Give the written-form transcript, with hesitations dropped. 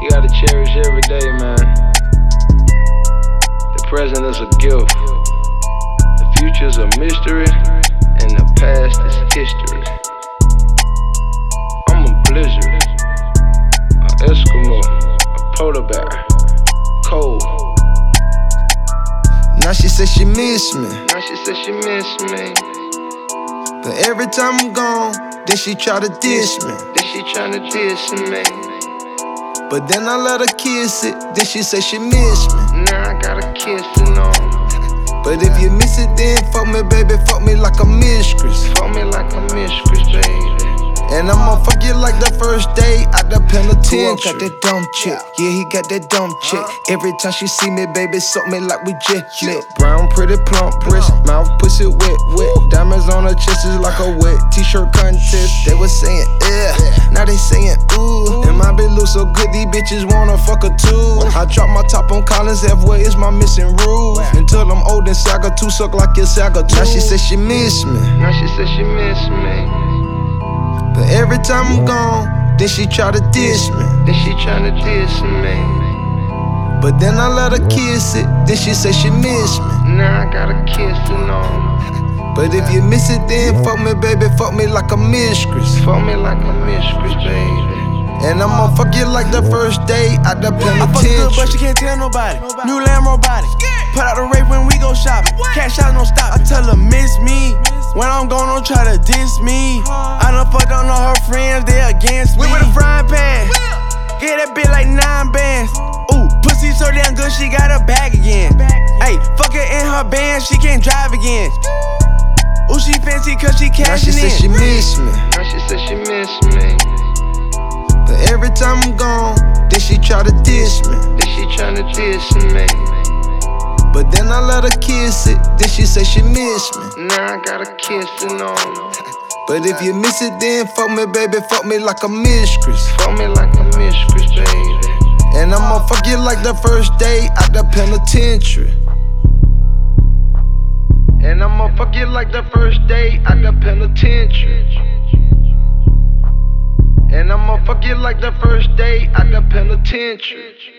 You gotta cherish every day, man. The present is a gift. The future's a mystery, and the past is history. I'm a blizzard, an Eskimo, a polar bear, cold. Now she said she miss me. Now she said she miss me. But every time I'm gone, then she try to diss me. Then she tryna diss me. But then I let her kiss it, then she say she miss me. Now I gotta kiss it on. But if you miss it, then fuck me, baby, fuck me like a mistress. Fuck me like a mistress, baby. And I'ma fuck you like the first day out the penitentiary. Got that dumb chick, yeah, he got that dumb chick. Every time she see me, baby, suck me like we jet lit. Brown, pretty, plump wrist, mouth, pussy wet, wet. Diamonds on her chest is like a wet t-shirt contest. They was saying, now they saying, ooh. And my bitch look so good, these bitches wanna fuck her too. I drop my top on Collins, halfway is my missing rule. Until I'm old and Saga 2 suck like your Saga 2. Now she said she miss me. Now she said she miss me. But every time I'm gone, then she try to diss me. Then she tryna diss me. But then I let her kiss it, then she say she miss me. Now I gotta kiss it on. But if you miss it, then fuck me, baby, fuck me like a mistress. Fuck me like a mistress, baby. And I'ma fuck you like the first day out the penitentiary. I fuck good, but she can't tell nobody. New Lambo body. Put out the rape when we go shopping. Cash out, no stop. I tell her miss me. When I'm gone, don't try to diss me. I done fucked on all her friends, they against me. We with a frying pan. Get that bitch like 9 bands. Ooh, pussy so damn good, she got a bag again. Ayy, fuck her in her band, she can't drive again. Ooh, she fancy cause she cashing in. Now she said she miss me. Now she said she miss me. But every time I'm gone, then she try to diss me. Then she tryna diss me. But then I let her kiss it, then she say she miss me. Now I gotta kiss it on. But if you miss it, then fuck me, baby, fuck me like a mistress. Fuck me like a mistress, baby. And I'ma fuck you like the first day out the penitentiary. And I'ma fuck you like the first day out the penitentiary. And I'ma fuck you like the first day out the penitentiary.